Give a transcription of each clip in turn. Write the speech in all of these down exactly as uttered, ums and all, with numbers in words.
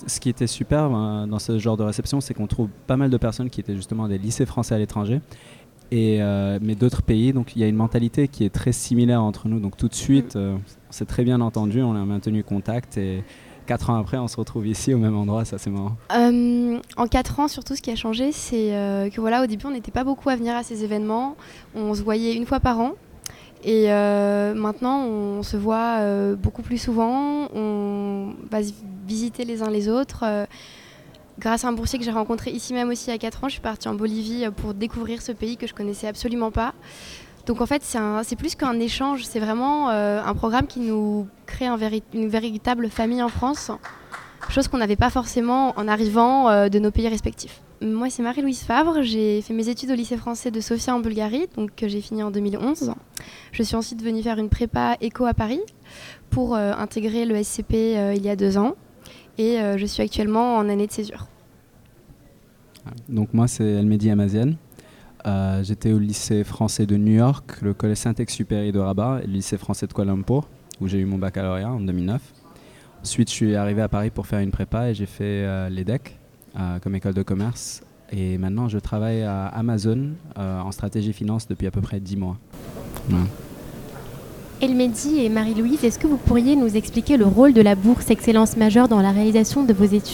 Ce qui était super euh, dans ce genre de réception, c'est qu'on trouve pas mal de personnes qui étaient justement des lycées français à l'étranger, et, euh, mais d'autres pays. Donc il y a une mentalité qui est très similaire entre nous. Donc tout de suite, euh, on s'est très bien entendu, on a maintenu contact, et quatre ans après, on se retrouve ici au même endroit. Ça, c'est marrant. Euh, en quatre ans, surtout, ce qui a changé, c'est euh, que voilà, au début, on n'était pas beaucoup à venir à ces événements. On se voyait une fois par an. Et euh, maintenant, on se voit euh, beaucoup plus souvent. On va se visiter les uns les autres. Euh, grâce à un boursier que j'ai rencontré ici même aussi il y a quatre ans, je suis partie en Bolivie pour découvrir ce pays que je connaissais absolument pas. Donc en fait, c'est, un, c'est plus qu'un échange. C'est vraiment euh, un programme qui nous crée un véri- une véritable famille en France. Chose qu'on n'avait pas forcément en arrivant euh, de nos pays respectifs. Moi, c'est Marie-Louise Favre. J'ai fait mes études au lycée français de Sofia en Bulgarie, donc que j'ai fini en deux mille onze. Je suis ensuite venue faire une prépa éco à Paris pour euh, intégrer le S C P euh, il y a deux ans. Et euh, je suis actuellement en année de césure. Donc moi, c'est Elmedi Amaziane. Euh, j'étais au lycée français de New York, le collège Saint-Exupéry de Rabat et le lycée français de Kuala Lumpur, où j'ai eu mon baccalauréat en deux mille neuf. Ensuite, je suis arrivé à Paris pour faire une prépa et j'ai fait euh, l'E D E C euh, comme école de commerce. Et maintenant, je travaille à Amazon euh, en stratégie finance depuis à peu près dix mois. Ouais. Elmedi et Marie-Louise, est-ce que vous pourriez nous expliquer le rôle de la bourse Excellence Majeure dans la réalisation de vos études ?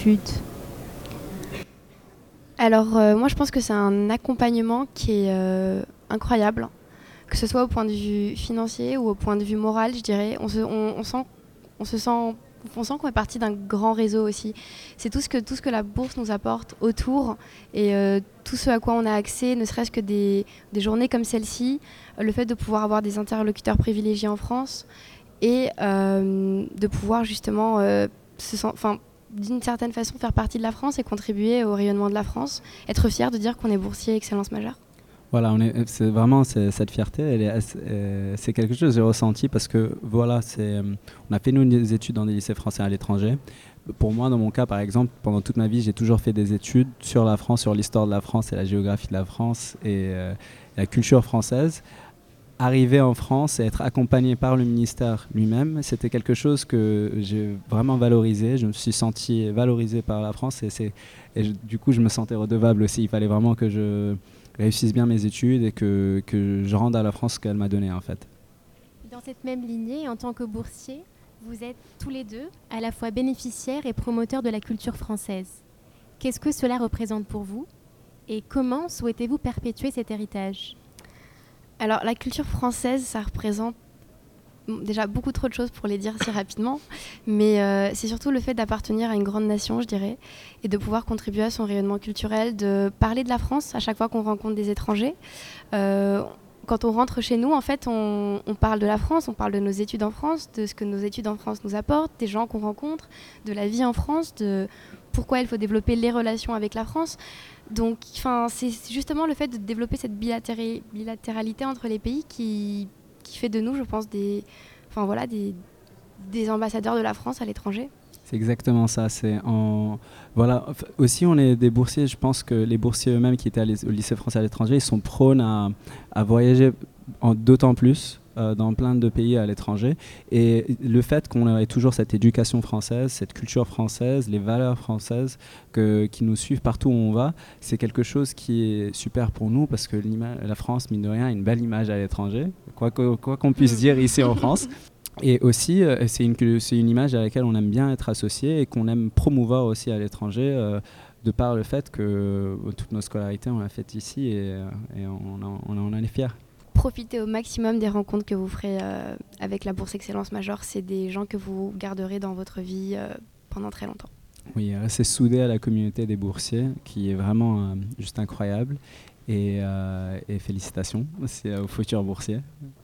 Alors, euh, moi, je pense que c'est un accompagnement qui est euh, incroyable, que ce soit au point de vue financier ou au point de vue moral, je dirais. On se, on, on sent, on se sent on sent qu'on est partie d'un grand réseau aussi. C'est tout ce que, tout ce que la bourse nous apporte autour et euh, tout ce à quoi on a accès, ne serait-ce que des, des journées comme celle-ci, euh, le fait de pouvoir avoir des interlocuteurs privilégiés en France et euh, de pouvoir justement, euh, se sen- enfin, d'une certaine façon, faire partie de la France et contribuer au rayonnement de la France, être fier de dire qu'on est boursier Excellence Majeure. Voilà, on est, c'est vraiment c'est, cette fierté, elle est, assez- euh, c'est quelque chose que j'ai ressenti parce que voilà, c'est, euh, on a fait nous des études dans des lycées français à l'étranger. Pour moi, dans mon cas, par exemple, pendant toute ma vie, j'ai toujours fait des études sur la France, sur l'histoire de la France et la géographie de la France et euh, la culture française. Arriver en France et être accompagné par le ministère lui-même, c'était quelque chose que j'ai vraiment valorisé. Je me suis senti valorisé par la France et, c'est, et je- du coup, je me sentais redevable aussi. Il fallait vraiment que je réussisse bien mes études et que, que je rende à la France ce qu'elle m'a donné en fait. Dans cette même lignée, en tant que boursier, vous êtes tous les deux à la fois bénéficiaires et promoteurs de la culture française. Qu'est-ce que cela représente pour vous et comment souhaitez-vous perpétuer cet héritage ? Alors, la culture française, ça représente bon, déjà beaucoup trop de choses pour les dire si rapidement, mais euh, c'est surtout le fait d'appartenir à une grande nation, je dirais, et de pouvoir contribuer à son rayonnement culturel, de parler de la France à chaque fois qu'on rencontre des étrangers. Euh, quand on rentre chez nous, en fait, on, on parle de la France, on parle de nos études en France, de ce que nos études en France nous apportent, des gens qu'on rencontre, de la vie en France, de pourquoi il faut développer les relations avec la France. Donc, c'est justement le fait de développer cette bilatéri- bilatéralité entre les pays qui, qui fait de nous, je pense, des, enfin, voilà, des, des ambassadeurs de la France à l'étranger. C'est exactement ça. C'est en... voilà. Aussi, on est des boursiers. Je pense que les boursiers eux-mêmes qui étaient au lycée français à l'étranger, ils sont prônes à, à voyager en, d'autant plus euh, dans plein de pays à l'étranger. Et le fait qu'on ait toujours cette éducation française, cette culture française, les valeurs françaises que, qui nous suivent partout où on va, c'est quelque chose qui est super pour nous parce que la France, mine de rien, a une belle image à l'étranger, quoi, que, quoi qu'on puisse dire ici en France. Et aussi, euh, c'est, une, c'est une image à laquelle on aime bien être associé et qu'on aime promouvoir aussi à l'étranger, euh, de par le fait que euh, toutes nos scolarités, on l'a fait ici et, et on, en, on en est fiers. Profitez au maximum des rencontres que vous ferez euh, avec la Bourse Excellence Majeure. C'est des gens que vous garderez dans votre vie euh, pendant très longtemps. Oui, rester soudé à la communauté des boursiers, qui est vraiment euh, juste incroyable. Et, euh, et félicitations aussi aux futurs boursiers.